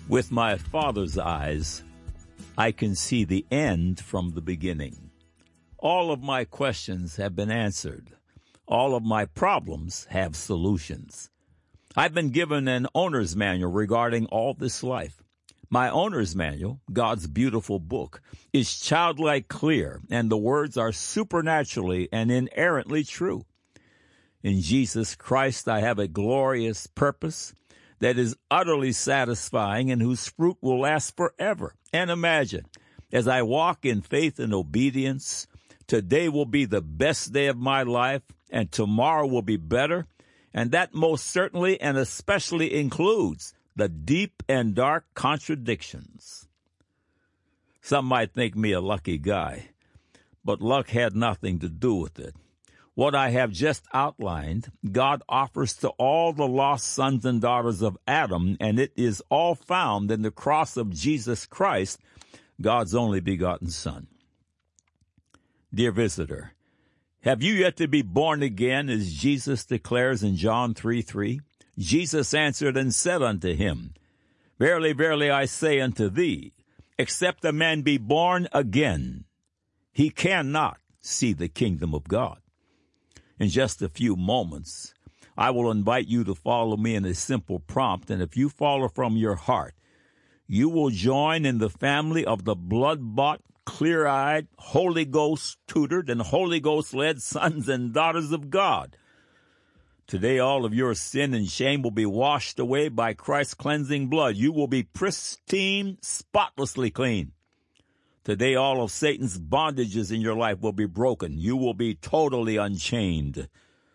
With my Father's eyes, I can see the end from the beginning. All of my questions have been answered. All of my problems have solutions. I've been given an owner's manual regarding all this life. My owner's manual, God's beautiful book, is childlike clear, and the words are supernaturally and inerrantly true. In Jesus Christ, I have a glorious purpose that is utterly satisfying and whose fruit will last forever. And imagine, as I walk in faith and obedience, today will be the best day of my life, and tomorrow will be better, and that most certainly and especially includes the deep and dark contradictions. Some might think me a lucky guy, but luck had nothing to do with it. What I have just outlined, God offers to all the lost sons and daughters of Adam, and it is all found in the cross of Jesus Christ, God's only begotten Son. Dear visitor, have you yet to be born again, as Jesus declares in John 3:3? Jesus answered and said unto him, Verily, verily, I say unto thee, except a man be born again, he cannot see the kingdom of God. In just a few moments, I will invite you to follow me in a simple prompt, and if you follow from your heart, you will join in the family of the blood-bought, clear-eyed, Holy Ghost-tutored, and Holy Ghost-led sons and daughters of God. Today, all of your sin and shame will be washed away by Christ's cleansing blood. You will be pristine, spotlessly clean. Today, all of Satan's bondages in your life will be broken. You will be totally unchained.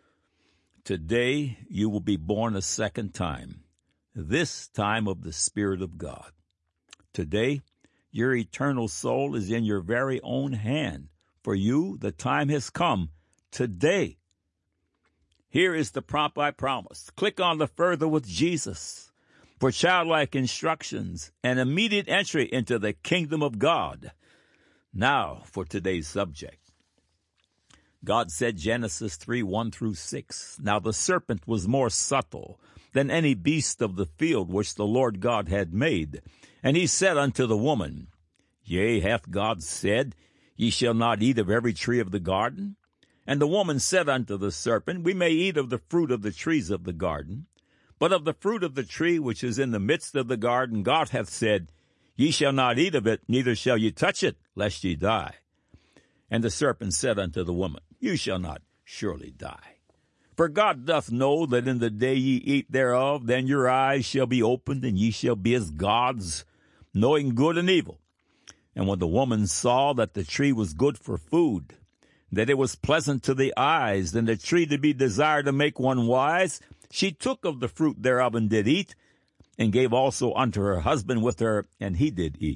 Today, you will be born a second time, this time of the Spirit of God. Today, your eternal soul is in your very own hand. For you, the time has come today. Here is the prompt I promised. Click on the Further with Jesus for childlike instructions and immediate entry into the kingdom of God. Now for today's subject. God said, Genesis 3:1-6, Now the serpent was more subtle than any beast of the field which the Lord God had made. And he said unto the woman, Yea, hath God said, Ye shall not eat of every tree of the garden? And the woman said unto the serpent, We may eat of the fruit of the trees of the garden, but of the fruit of the tree which is in the midst of the garden, God hath said, Ye shall not eat of it, neither shall ye touch it, lest ye die. And the serpent said unto the woman, You shall not surely die. For God doth know that in the day ye eat thereof, then your eyes shall be opened, and ye shall be as gods, knowing good and evil. And when the woman saw that the tree was good for food, that it was pleasant to the eyes, and the tree to be desired to make one wise, she took of the fruit thereof and did eat, and gave also unto her husband with her, and he did eat.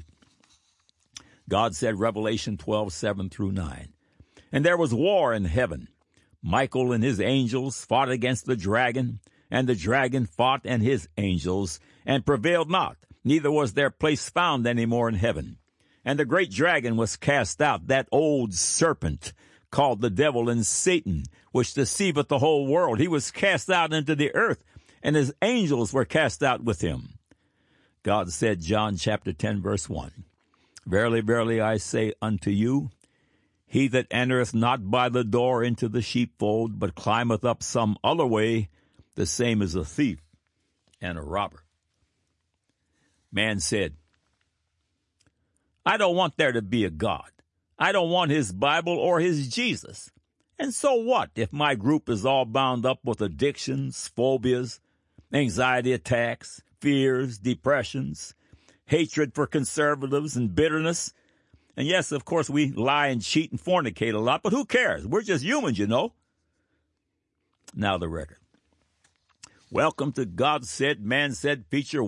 God said, Revelation 12:7-9, And there was war in heaven. Michael and his angels fought against the dragon, and the dragon fought and his angels, and prevailed not, neither was their place found any more in heaven. And the great dragon was cast out, that old serpent, called the devil and Satan, which deceiveth the whole world. He was cast out into the earth, and his angels were cast out with him. God said, John chapter 10:1, Verily, verily, I say unto you, he that entereth not by the door into the sheepfold, but climbeth up some other way, the same is a thief and a robber. Man said, I don't want there to be a God. I don't want his Bible or his Jesus. And so what if my group is all bound up with addictions, phobias, anxiety attacks, fears, depressions, hatred for conservatives, and bitterness? And yes, of course, we lie and cheat and fornicate a lot, but who cares? We're just humans, you know. Now the record. Welcome to God Said, Man Said feature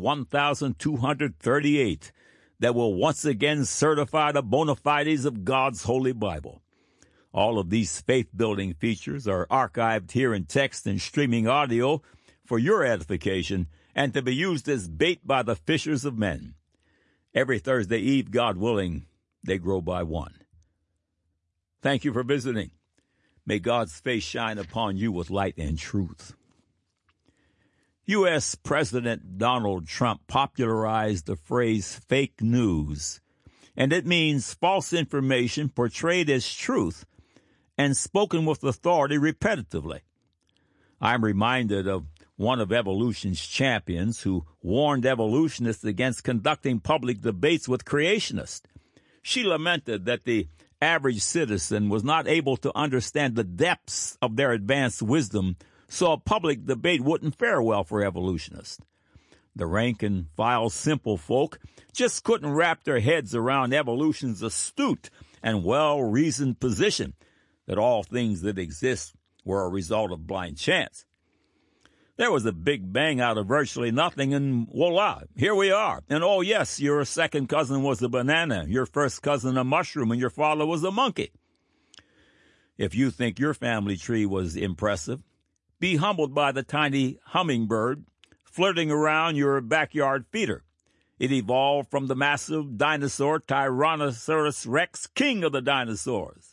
1238 that will once again certify the bona fides of God's Holy Bible. All of these faith-building features are archived here in text and streaming audio for your edification and to be used as bait by the fishers of men. Every Thursday Eve, God willing, they grow by one. Thank you for visiting. May God's face shine upon you with light and truth. U.S. President Donald Trump popularized the phrase fake news, and it means false information portrayed as truth and spoken with authority repetitively. I'm reminded of one of evolution's champions who warned evolutionists against conducting public debates with creationists. She lamented that the average citizen was not able to understand the depths of their advanced wisdom, so a public debate wouldn't fare well for evolutionists. The rank-and-file simple folk just couldn't wrap their heads around evolution's astute and well-reasoned position that all things that exist were a result of blind chance. There was a big bang out of virtually nothing, and voila, here we are. And oh yes, your second cousin was a banana, your first cousin a mushroom, and your father was a monkey. If you think your family tree was impressive, be humbled by the tiny hummingbird flirting around your backyard feeder. It evolved from the massive dinosaur Tyrannosaurus Rex, king of the dinosaurs.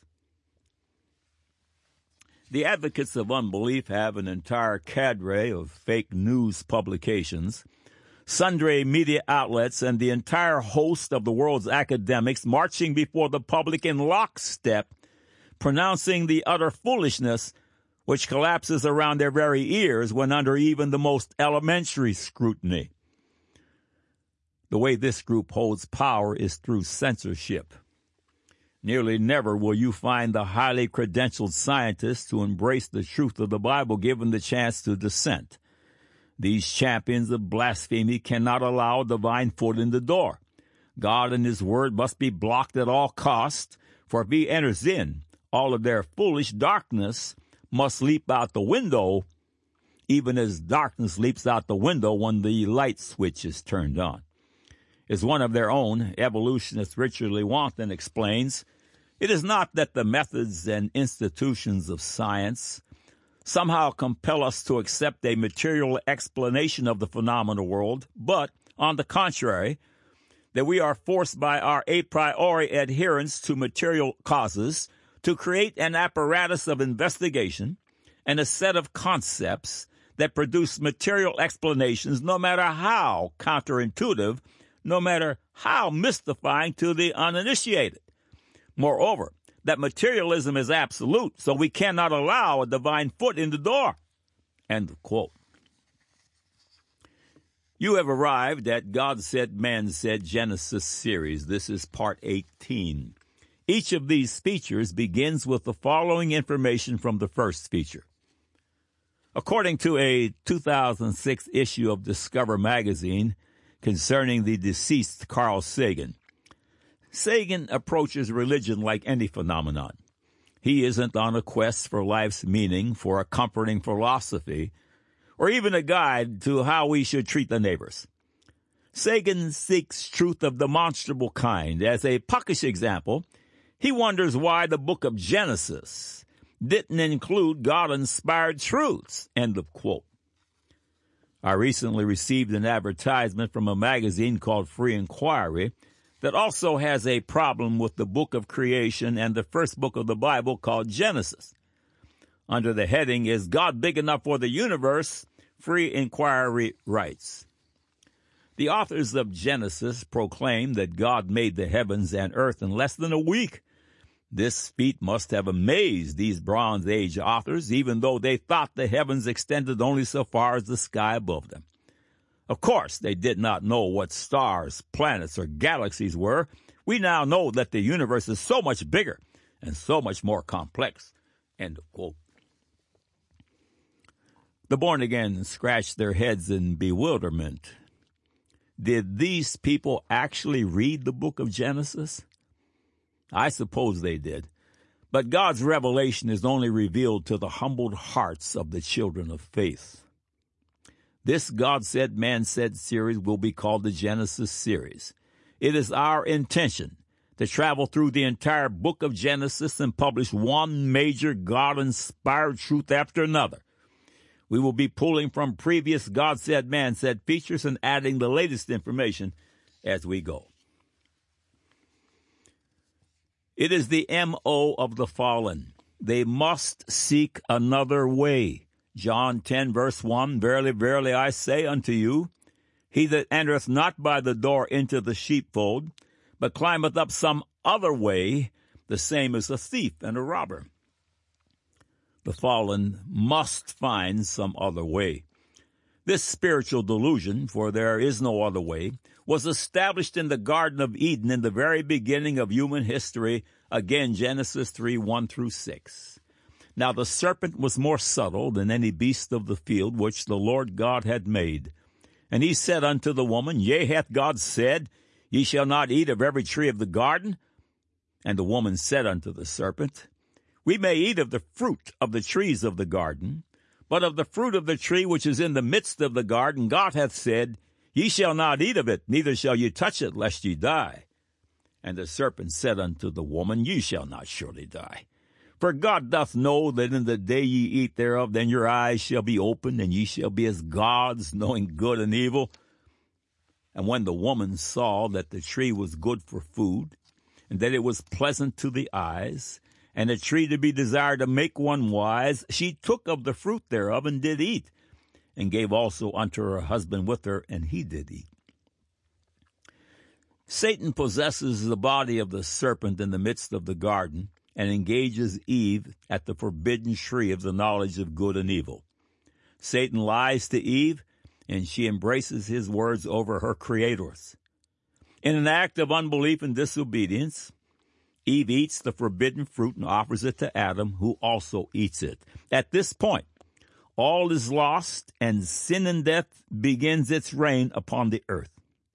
The advocates of unbelief have an entire cadre of fake news publications, sundry media outlets, and the entire host of the world's academics marching before the public in lockstep, pronouncing the utter foolishness which collapses around their very ears when under even the most elementary scrutiny. The way this group holds power is through censorship. Nearly never will you find the highly credentialed scientists who embrace the truth of the Bible given the chance to dissent. These champions of blasphemy cannot allow a divine foot in the door. God and His Word must be blocked at all costs, for if He enters in, all of their foolish darkness must leap out the window, even as darkness leaps out the window when the light switch is turned on. As one of their own, evolutionist Richard Lewontin explains, it is not that the methods and institutions of science somehow compel us to accept a material explanation of the phenomenal world, but, on the contrary, that we are forced by our a priori adherence to material causes to create an apparatus of investigation and a set of concepts that produce material explanations, no matter how counterintuitive, no matter how mystifying to the uninitiated. Moreover, that materialism is absolute, so we cannot allow a divine foot in the door. End of quote. You have arrived at God Said, Man Said Genesis series. This is part 18. Each of these features begins with the following information from the first feature. According to a 2006 issue of Discover magazine concerning the deceased Carl Sagan, Sagan approaches religion like any phenomenon. He isn't on a quest for life's meaning, for a comforting philosophy, or even a guide to how we should treat the neighbors. Sagan seeks truth of demonstrable kind. As a puckish example, he wonders why the book of Genesis didn't include God-inspired truths. End of quote. I recently received an advertisement from a magazine called Free Inquiry that also has a problem with the book of creation and the first book of the Bible called Genesis. Under the heading, Is God Big Enough for the Universe? Free Inquiry writes, the authors of Genesis proclaim that God made the heavens and earth in less than a week. This feat must have amazed these Bronze Age authors, even though they thought the heavens extended only so far as the sky above them. Of course, they did not know what stars, planets, or galaxies were. We now know that the universe is so much bigger and so much more complex. End of quote. The born-again scratched their heads in bewilderment. Did these people actually read the book of Genesis? I suppose they did. But God's revelation is only revealed to the humbled hearts of the children of faith. This God Said, Man Said series will be called the Genesis series. It is our intention to travel through the entire book of Genesis and publish one major God-inspired truth after another. We will be pulling from previous God Said, Man Said features and adding the latest information as we go. It is the M.O. of the fallen. They must seek another way. John 10, verse 1, Verily, verily, I say unto you, he that entereth not by the door into the sheepfold, but climbeth up some other way, the same is a thief and a robber. The fallen must find some other way. This spiritual delusion, for there is no other way, was established in the Garden of Eden in the very beginning of human history, again Genesis 3, 1 through 6. Now the serpent was more subtle than any beast of the field which the Lord God had made. And he said unto the woman, Yea, hath God said, Ye shall not eat of every tree of the garden? And the woman said unto the serpent, We may eat of the fruit of the trees of the garden, but of the fruit of the tree which is in the midst of the garden, God hath said, Ye shall not eat of it, neither shall ye touch it, lest ye die. And the serpent said unto the woman, Ye shall not surely die. For God doth know that in the day ye eat thereof, then your eyes shall be opened, and ye shall be as gods, knowing good and evil. And when the woman saw that the tree was good for food, and that it was pleasant to the eyes, and a tree to be desired to make one wise, she took of the fruit thereof, and did eat, and gave also unto her husband with her, and he did eat. Satan possesses the body of the serpent in the midst of the garden, and engages Eve at the forbidden tree of the knowledge of good and evil. Satan lies to Eve, and she embraces his words over her creators. In an act of unbelief and disobedience, Eve eats the forbidden fruit and offers it to Adam, who also eats it. At this point, all is lost, and sin and death begins its reign upon the earth.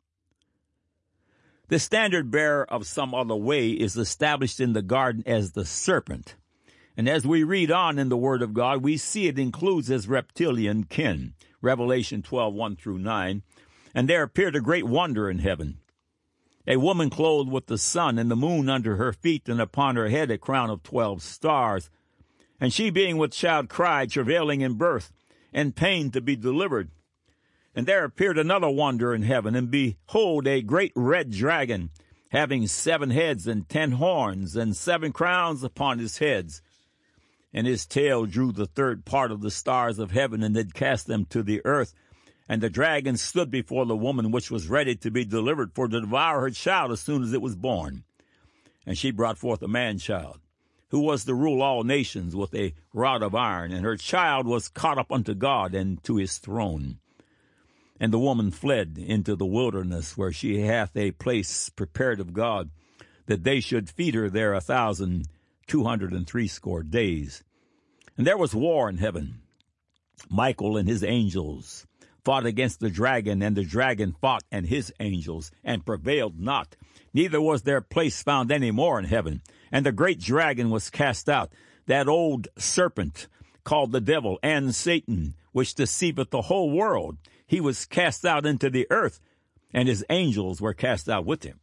The standard bearer of some other way is established in the garden as the serpent. And as we read on in the Word of God, we see it includes his reptilian kin, Revelation 12, 1 through 9. And there appeared a great wonder in heaven. A woman clothed with the sun and the moon under her feet, and upon her head a crown of 12 stars. And she being with child cried, travailing in birth, and pain to be delivered. And there appeared another wonder in heaven, and behold, a great red dragon, having 7 heads and 10 horns, and 7 crowns upon his heads. And his tail drew the third part of the stars of heaven, and did cast them to the earth. And the dragon stood before the woman, which was ready to be delivered, for to devour her child as soon as it was born. And she brought forth a man-child, who was to rule all nations with a rod of iron. And her child was caught up unto God and to his throne. And the woman fled into the wilderness, where she hath a place prepared of God, that they should feed her there 1,260 days. And there was war in heaven. Michael and his angels fought against the dragon, and the dragon fought and his angels, and prevailed not. Neither was their place found any more in heaven. And the great dragon was cast out, that old serpent, called the devil and Satan, which deceiveth the whole world. He was cast out into the earth, and his angels were cast out with him.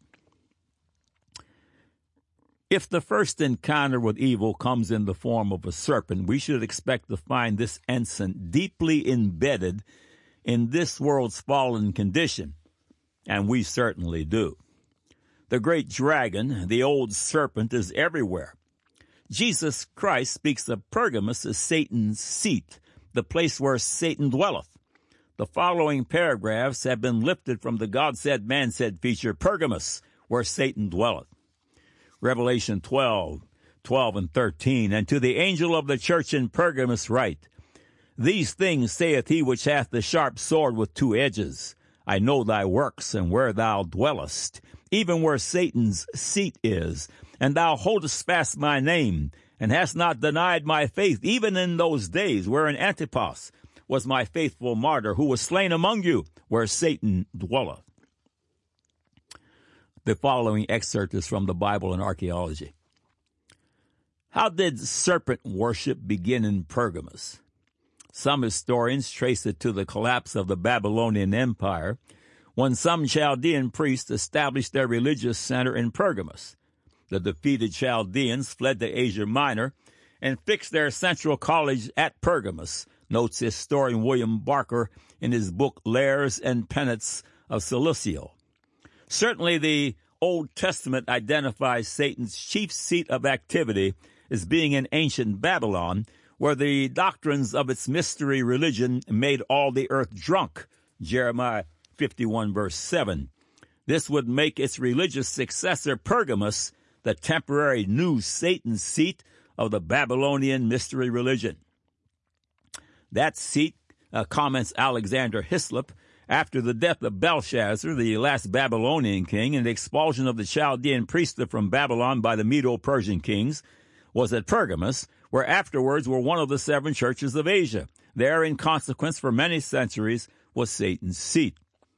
If the first encounter with evil comes in the form of a serpent, we should expect to find this ensign deeply embedded in this world's fallen condition, and we certainly do. The great dragon, the old serpent, is everywhere. Jesus Christ speaks of Pergamos as Satan's seat, the place where Satan dwelleth. The following paragraphs have been lifted from the God said, man said feature, Pergamos, where Satan dwelleth. Revelation 12, 12 and 13. And to the angel of the church in Pergamos write, These things saith he which hath the sharp sword with 2 edges. I know thy works, and where thou dwellest, even where Satan's seat is. And thou holdest fast my name, and hast not denied my faith, even in those days wherein Antipas was my faithful martyr, who was slain among you, where Satan dwelleth. The following excerpt is from the Bible and Archaeology. How did serpent worship begin in Pergamos? Some historians trace it to the collapse of the Babylonian Empire, when some Chaldean priests established their religious center in Pergamos. The defeated Chaldeans fled to Asia Minor and fixed their central college at Pergamos, notes historian William Barker in his book Lares and Penates of Cilicia. Certainly the Old Testament identifies Satan's chief seat of activity as being in ancient Babylon, where the doctrines of its mystery religion made all the earth drunk, Jeremiah 51, verse 7. This would make its religious successor, Pergamus, the temporary new Satan seat of the Babylonian mystery religion. That seat, comments Alexander Hislop, after the death of Belshazzar, the last Babylonian king, and the expulsion of the Chaldean priesthood from Babylon by the Medo-Persian kings, was at Pergamus, where afterwards were one of the 7 churches of Asia. There, in consequence, for many centuries, was Satan's seat.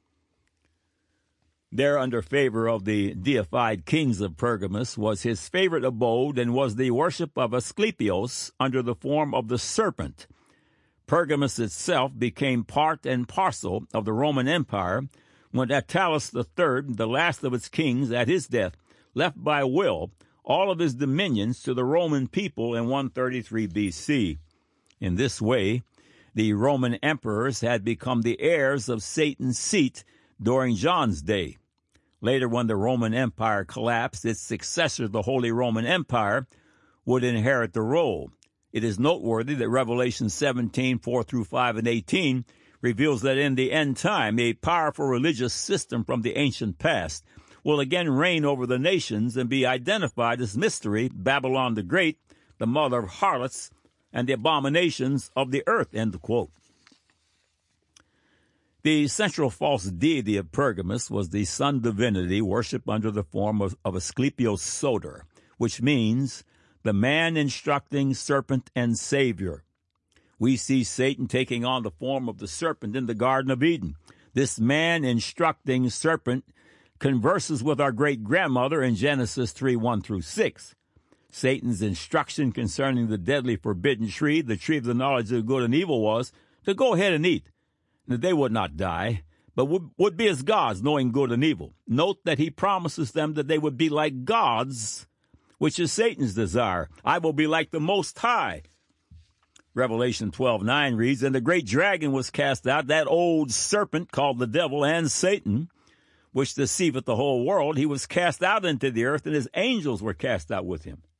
There, under favor of the deified kings of Pergamus, was his favorite abode and was the worship of Asclepios under the form of the serpent. Pergamus itself became part and parcel of the Roman Empire when Attalus III, the last of its kings at his death, left by will all of his dominions to the Roman people in 133 B.C. In this way, the Roman emperors had become the heirs of Satan's seat during John's day. Later, when the Roman Empire collapsed, its successor, the Holy Roman Empire, would inherit the role. It is noteworthy that Revelation 17, 4 through 5 and 18 reveals that in the end time, a powerful religious system from the ancient past will again reign over the nations and be identified as mystery, Babylon the Great, the mother of harlots, and the abominations of the earth, end quote. The central false deity of Pergamus was the sun divinity worshipped under the form of Asclepios Soter, which means the man instructing serpent and savior. We see Satan taking on the form of the serpent in the Garden of Eden. This man instructing serpent converses with our great-grandmother in Genesis 3, 1 through 6. Satan's instruction concerning the deadly forbidden tree, the tree of the knowledge of good and evil, was to go ahead and eat, that they would not die, but would be as gods, knowing good and evil. Note that he promises them that they would be like gods, which is Satan's desire. I will be like the Most High. Revelation 12:9 reads, and the great dragon was cast out, that old serpent called the devil and Satan, which deceiveth the whole world. He was cast out into the earth, and his angels were cast out with him.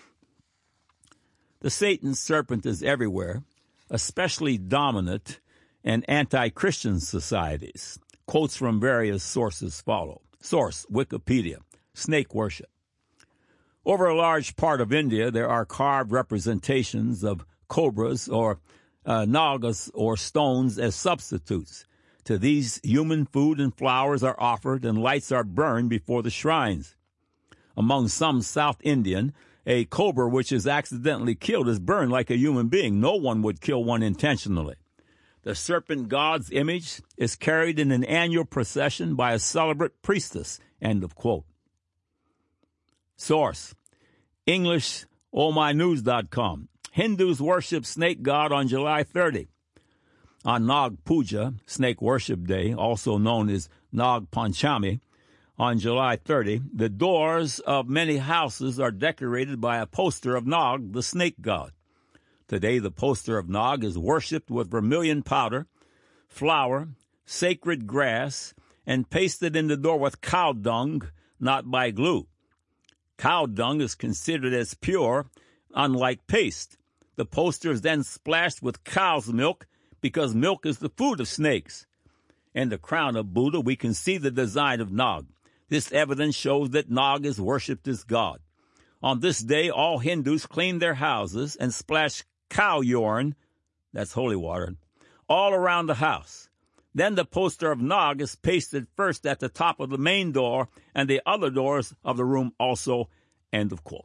The Satan serpent is everywhere, especially dominant in anti-Christian societies. Quotes from various sources follow. Source, Wikipedia, snake worship. Over a large part of India, there are carved representations of cobras or nagas or stones as substitutes. To these, human food and flowers are offered and lights are burned before the shrines. Among some South Indian, a cobra which is accidentally killed is burned like a human being. No one would kill one intentionally. The serpent god's image is carried in an annual procession by a celebrate priestess, end of quote. Source, English, omynews.com. Hindus worship snake god on July 30. On Nag Puja, Snake Worship Day, also known as Nag Panchami, on July 30, the doors of many houses are decorated by a poster of Nag, the snake god. Today, the poster of Nag is worshipped with vermilion powder, flour, sacred grass, and pasted in the door with cow dung, not by glue. Cow dung is considered as pure, unlike paste. The poster is then splashed with cow's milk because milk is the food of snakes. In the crown of Buddha, we can see the design of Nag. This evidence shows that Nag is worshipped as God. On this day, all Hindus clean their houses and splash cow urine, that's holy water, all around the house. Then the poster of Nag is pasted first at the top of the main door and the other doors of the room also, end of quote.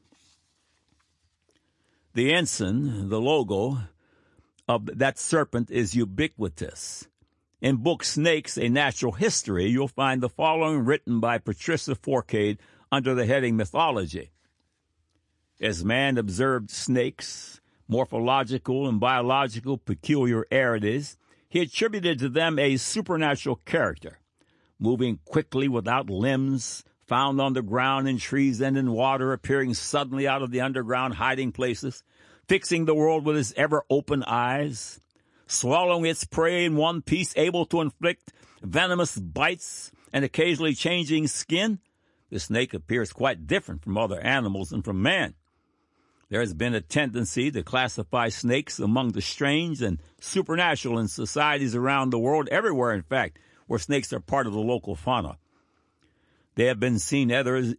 The ensign, the logo of that serpent, is ubiquitous. In book Snakes, A Natural History, you'll find the following written by Patricia Forcade under the heading Mythology. As man observed snakes' morphological and biological peculiarities, he attributed to them a supernatural character, moving quickly without limbs, found on the ground, in trees, and in water, appearing suddenly out of the underground hiding places, fixing the world with his ever-open eyes, swallowing its prey in one piece, able to inflict venomous bites, and occasionally changing skin. The snake appears quite different from other animals and from man. There has been a tendency to classify snakes among the strange and supernatural in societies around the world, everywhere, in fact, where snakes are part of the local fauna. They have been seen either as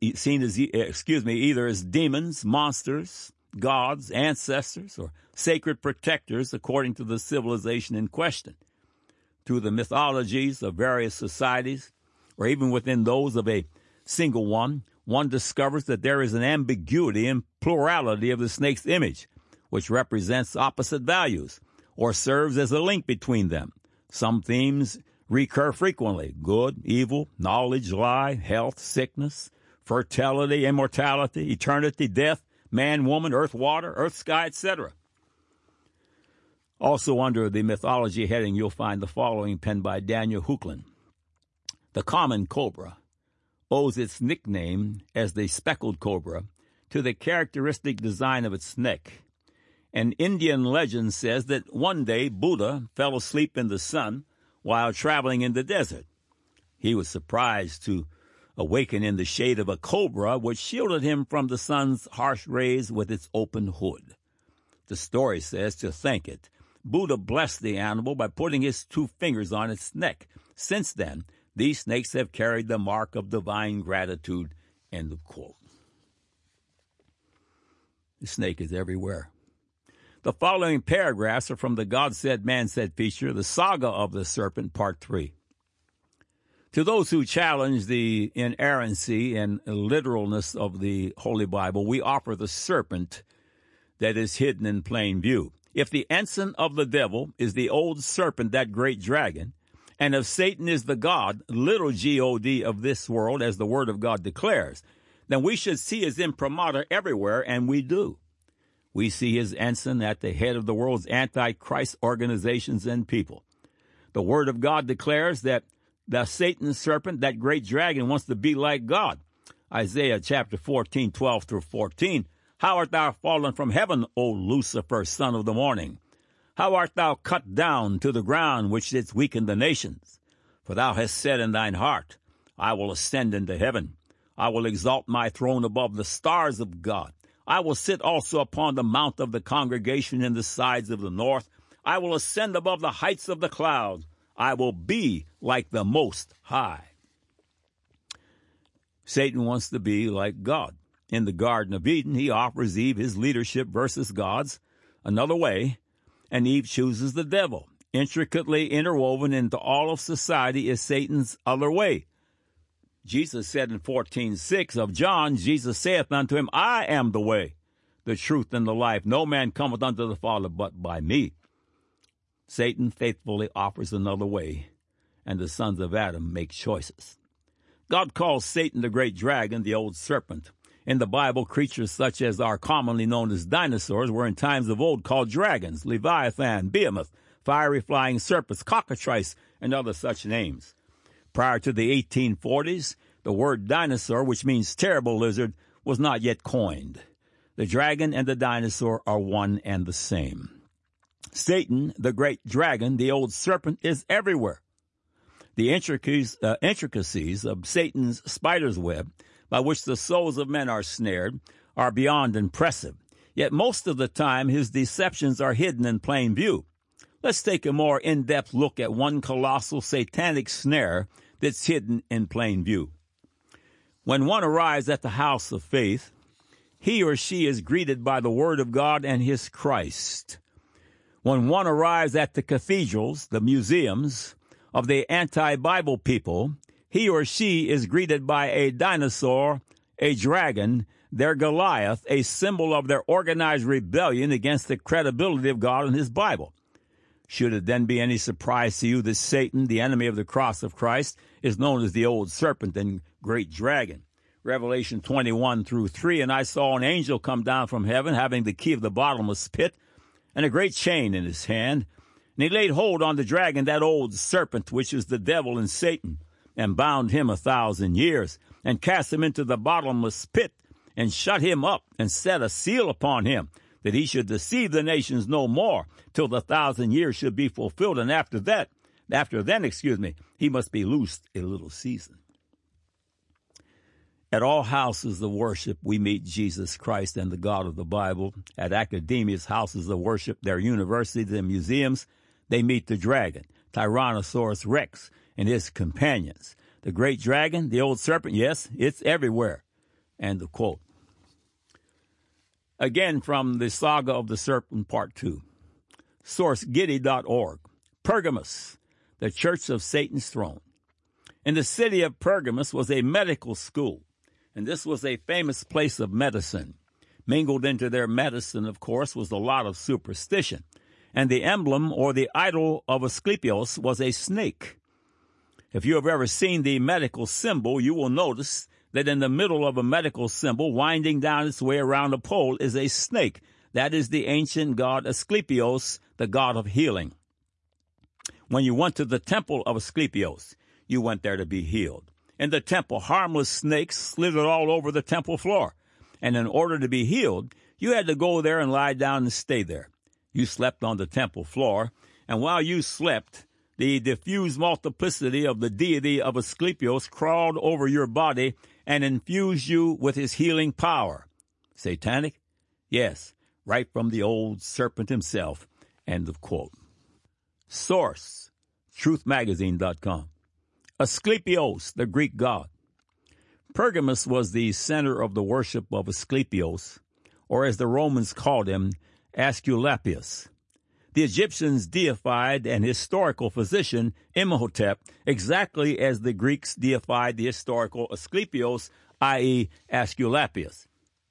demons, monsters, gods, ancestors, or sacred protectors, according to the civilization in question. Through the mythologies of various societies, or even within those of a single one discovers that there is an ambiguity and plurality of the snake's image, which represents opposite values, or serves as a link between them. Some themes recur frequently: good, evil, knowledge, lie, health, sickness, fertility, immortality, eternity, death, man, woman, earth, water, earth, sky, etc. Also under the mythology heading, you'll find the following penned by Daniel Hucklin. The common cobra owes its nickname as the speckled cobra to the characteristic design of its neck. An Indian legend says that one day Buddha fell asleep in the sun while traveling in the desert. He was surprised to awaken in the shade of a cobra which shielded him from the sun's harsh rays with its open hood. The story says to thank it, Buddha blessed the animal by putting his 2 fingers on its neck. Since then, these snakes have carried the mark of divine gratitude. End of quote. The snake is everywhere. The following paragraphs are from the God Said, Man Said feature, The Saga of the Serpent, Part 3. To those who challenge the inerrancy and literalness of the Holy Bible, we offer the serpent that is hidden in plain view. If the ensign of the devil is the old serpent, that great dragon, and if Satan is the God, little G-O-D of this world, as the Word of God declares, then we should see his imprimatur everywhere, and we do. We see his ensign at the head of the world's anti-Christ organizations and people. The Word of God declares that the Satan serpent, that great dragon, wants to be like God. Isaiah chapter 14, 12 through 14. How art thou fallen from heaven, O Lucifer, son of the morning? How art thou cut down to the ground, which didst weaken the nations? For thou hast said in thine heart, I will ascend into heaven. I will exalt my throne above the stars of God. I will sit also upon the mount of the congregation in the sides of the north. I will ascend above the heights of the clouds. I will be like the Most High. Satan wants to be like God. In the Garden of Eden, he offers Eve his leadership versus God's another way, and Eve chooses the devil. Intricately interwoven into all of society is Satan's other way. Jesus said in 14:6 of John, Jesus saith unto him, I am the way, the truth, and the life. No man cometh unto the Father but by me. Satan faithfully offers another way, and the sons of Adam make choices. God calls Satan the great dragon, the old serpent. In the Bible, creatures such as are commonly known as dinosaurs were in times of old called dragons, Leviathan, Behemoth, fiery flying serpents, cockatrice, and other such names. Prior to the 1840s, the word dinosaur, which means terrible lizard, was not yet coined. The dragon and the dinosaur are one and the same. Satan, the great dragon, the old serpent, is everywhere. The intricacies of Satan's spider's web, by which the souls of men are snared, are beyond impressive. Yet most of the time his deceptions are hidden in plain view. Let's take a more in-depth look at one colossal satanic snare that's hidden in plain view. When one arrives at the house of faith, he or she is greeted by the Word of God and his Christ. When one arrives at the cathedrals, the museums of the anti-Bible people, he or she is greeted by a dinosaur, a dragon, their Goliath, a symbol of their organized rebellion against the credibility of God and his Bible. Should it then be any surprise to you that Satan, the enemy of the cross of Christ, is known as the old serpent and great dragon? Revelation 21:3, and I saw an angel come down from heaven, having the key of the bottomless pit and a great chain in his hand. And he laid hold on the dragon, that old serpent, which is the devil and Satan, and bound him 1,000 years, and cast him into the bottomless pit, and shut him up, and set a seal upon him, that he should deceive the nations no more, till the 1,000 years should be fulfilled. And after then, he must be loosed a little season. At all houses of worship, we meet Jesus Christ and the God of the Bible. At academia's houses of worship, their universities and museums, they meet the dragon, Tyrannosaurus Rex, and his companions. The great dragon, the old serpent, yes, it's everywhere. End of quote. Again, from the Saga of the Serpent, Part 2. Source, Giddy.org. Pergamus, the Church of Satan's Throne. In the city of Pergamus was a medical school, and this was a famous place of medicine. Mingled into their medicine, of course, was a lot of superstition, and the emblem or the idol of Asclepius was a snake. If you have ever seen the medical symbol, you will notice that in the middle of a medical symbol, winding down its way around a pole, is a snake. That is the ancient god Asclepius, the god of healing. When you went to the temple of Asclepius, you went there to be healed. In the temple, harmless snakes slithered all over the temple floor. And in order to be healed, you had to go there and lie down and stay there. You slept on the temple floor, and while you slept, the diffused multiplicity of the deity of Asclepius crawled over your body and infused you with his healing power. Satanic? Yes, right from the old serpent himself. End of quote. Source, truthmagazine.com. Asclepios, the Greek god. Pergamus was the center of the worship of Asclepios, or as the Romans called him, Asclepius. The Egyptians deified an historical physician, Imhotep, exactly as the Greeks deified the historical Asclepios, i.e. Asclepius.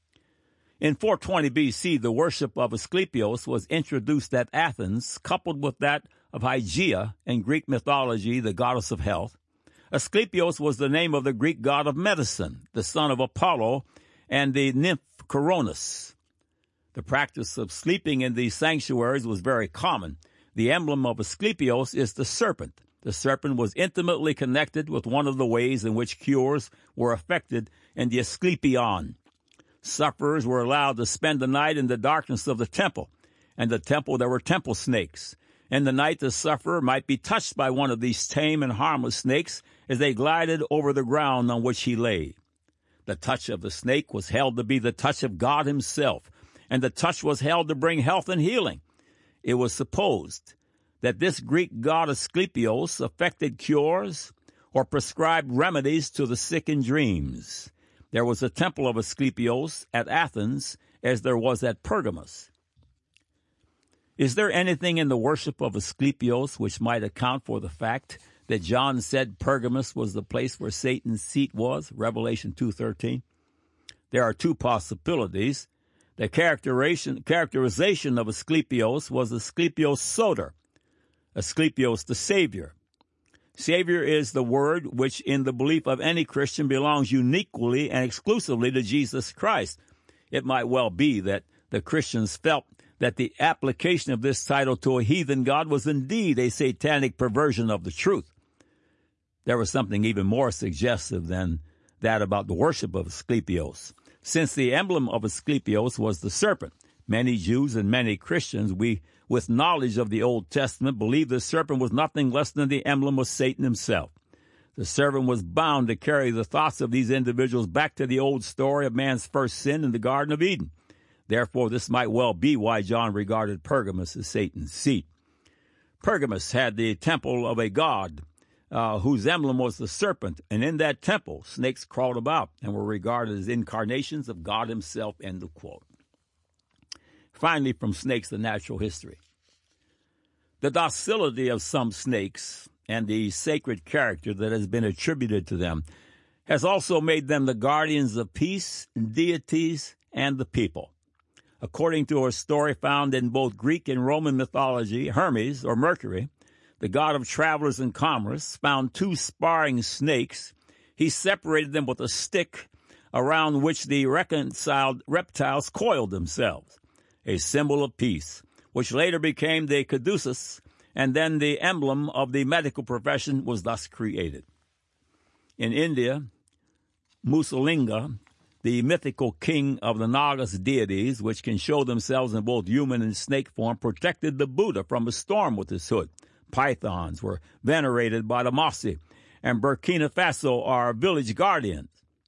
In 420 B.C., the worship of Asclepios was introduced at Athens, coupled with that of Hygeia in Greek mythology, the goddess of health. Asclepios was the name of the Greek god of medicine, the son of Apollo, and the nymph Coronis. The practice of sleeping in these sanctuaries was very common. The emblem of Asclepios is the serpent. The serpent was intimately connected with one of the ways in which cures were effected in the Asclepion. Sufferers were allowed to spend the night in the darkness of the temple. In the temple there were temple snakes. In the night the sufferer might be touched by one of these tame and harmless snakes as they glided over the ground on which he lay. The touch of the snake was held to be the touch of God himself, and the touch was held to bring health and healing. It was supposed that this Greek god Asclepios effected cures or prescribed remedies to the sick in dreams. There was a temple of Asclepios at Athens, as there was at Pergamus. Is there anything in the worship of Asclepios which might account for the fact that John said Pergamus was the place where Satan's seat was, Revelation 2:13? There are two possibilities. The characterization of Asclepios was Asclepios Soter, Asclepios the Savior. Savior is the word which in the belief of any Christian belongs uniquely and exclusively to Jesus Christ. It might well be that the Christians felt that the application of this title to a heathen god was indeed a satanic perversion of the truth. There was something even more suggestive than that about the worship of Asclepios. Since the emblem of Asclepios was the serpent, many Jews and many Christians, with knowledge of the Old Testament, believed the serpent was nothing less than the emblem of Satan himself. The serpent was bound to carry the thoughts of these individuals back to the old story of man's first sin in the Garden of Eden. Therefore, this might well be why John regarded Pergamus as Satan's seat. Pergamus had the temple of a god whose emblem was the serpent, and in that temple snakes crawled about and were regarded as incarnations of God himself, end of quote. Finally, from snakes, the natural history. The docility of some snakes and the sacred character that has been attributed to them has also made them the guardians of peace, deities, and the people. According to a story found in both Greek and Roman mythology, Hermes, or Mercury, the god of travelers and commerce, found two sparring snakes. He separated them with a stick around which the reconciled reptiles coiled themselves, a symbol of peace, which later became the caduceus, and then the emblem of the medical profession was thus created. In India, Musalinga, the mythical king of the Nagas deities, which can show themselves in both human and snake form, protected the Buddha from a storm with his hood. Pythons were venerated by the Mossi, and Burkina Faso are village guardians.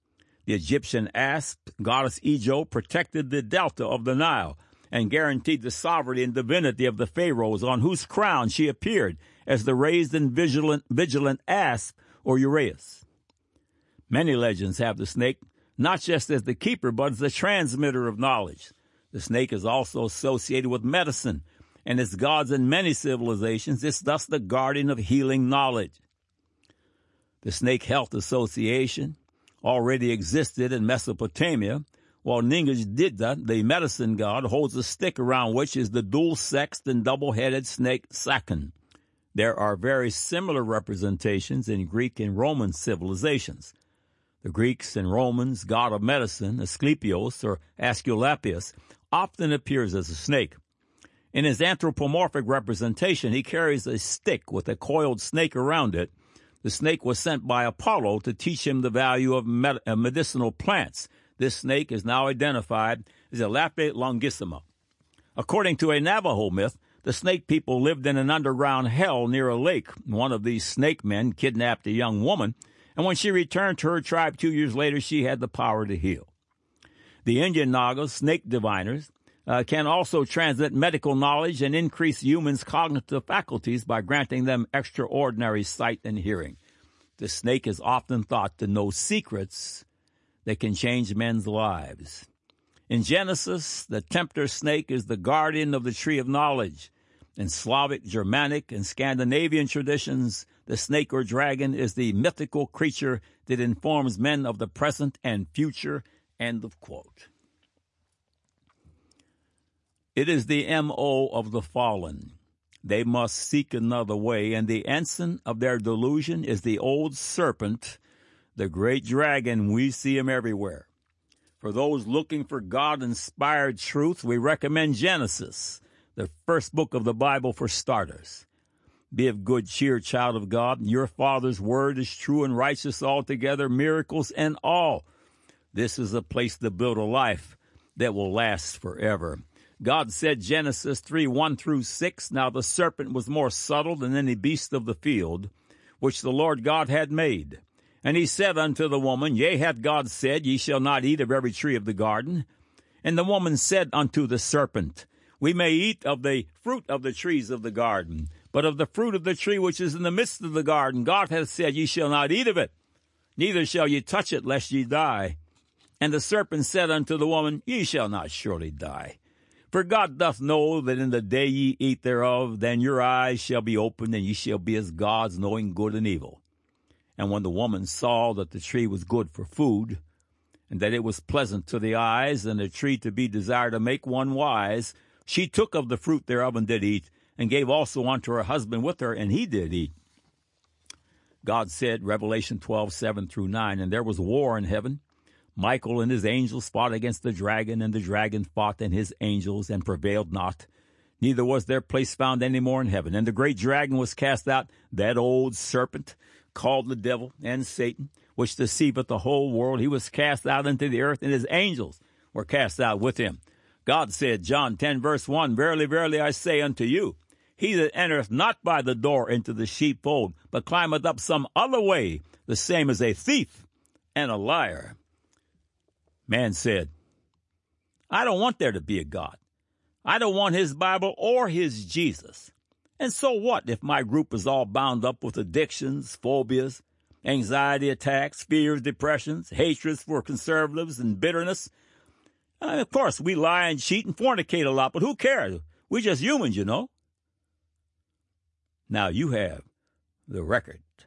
The Egyptian asp, goddess Ijo, protected the delta of the Nile and guaranteed the sovereignty and divinity of the pharaohs on whose crown she appeared as the raised and vigilant asp or uraeus. Many legends have the snake not just as the keeper, but as the transmitter of knowledge. The snake is also associated with medicine, and as gods in many civilizations, it's thus the guardian of healing knowledge. The Snake Health Association already existed in Mesopotamia, while Ningishidda, the medicine god, holds a stick around which is the dual-sexed and double-headed snake Sakon. There are very similar representations in Greek and Roman civilizations. The Greeks and Romans' god of medicine, Asclepios or Aesculapius, often appears as a snake. In his anthropomorphic representation, he carries a stick with a coiled snake around it. The snake was sent by Apollo to teach him the value of medicinal plants. This snake is now identified as Elape longissima. According to a Navajo myth, the snake people lived in an underground hell near a lake. One of these snake men kidnapped a young woman, and when she returned to her tribe 2 years later, she had the power to heal. The Indian Nagas, snake diviners, can also transmit medical knowledge and increase humans' cognitive faculties by granting them extraordinary sight and hearing. The snake is often thought to know secrets that can change men's lives. In Genesis, the tempter snake is the guardian of the tree of knowledge. In Slavic, Germanic, and Scandinavian traditions, the snake or dragon is the mythical creature that informs men of the present and future. End of quote. It is the M.O. of the fallen. They must seek another way, and the ensign of their delusion is the old serpent, the great dragon. We see him everywhere. For those looking for God-inspired truth, we recommend Genesis, the first book of the Bible for starters. Be of good cheer, child of God. Your Father's word is true and righteous altogether, miracles and all. This is a place to build a life that will last forever. God said, Genesis 3:1-6, Now the serpent was more subtle than any beast of the field, which the Lord God had made. And he said unto the woman, Yea, hath God said, Ye shall not eat of every tree of the garden? And the woman said unto the serpent, We may eat of the fruit of the trees of the garden, but of the fruit of the tree which is in the midst of the garden, God hath said, Ye shall not eat of it, neither shall ye touch it, lest ye die. And the serpent said unto the woman, Ye shall not surely die. For God doth know that in the day ye eat thereof, then your eyes shall be opened, and ye shall be as gods, knowing good and evil. And when the woman saw that the tree was good for food, and that it was pleasant to the eyes, and a tree to be desired to make one wise, she took of the fruit thereof and did eat, and gave also unto her husband with her, and he did eat. God said, Revelation 12:7-9, And there was war in heaven. Michael and his angels fought against the dragon, and the dragon fought and his angels, and prevailed not. Neither was their place found any more in heaven. And the great dragon was cast out, that old serpent, called the devil and Satan, which deceiveth the whole world. He was cast out into the earth, and his angels were cast out with him. God said, John 10:1, Verily, verily, I say unto you, he that entereth not by the door into the sheepfold, but climbeth up some other way, the same is a thief and a liar. Man said, I don't want there to be a God. I don't want his Bible or his Jesus. And so what if my group is all bound up with addictions, phobias, anxiety attacks, fears, depressions, hatreds for conservatives, and bitterness? Of course, we lie and cheat and fornicate a lot, but who cares? We're just humans, you know. Now you have the record